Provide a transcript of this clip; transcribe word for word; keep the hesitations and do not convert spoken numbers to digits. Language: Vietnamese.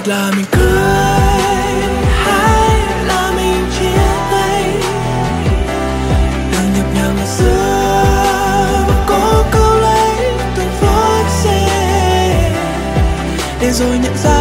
là mình cười hay là mình chia tay, đừng nhịp nhàng ngày xưa mà có câu lấy từng phút giây để rồi nhận ra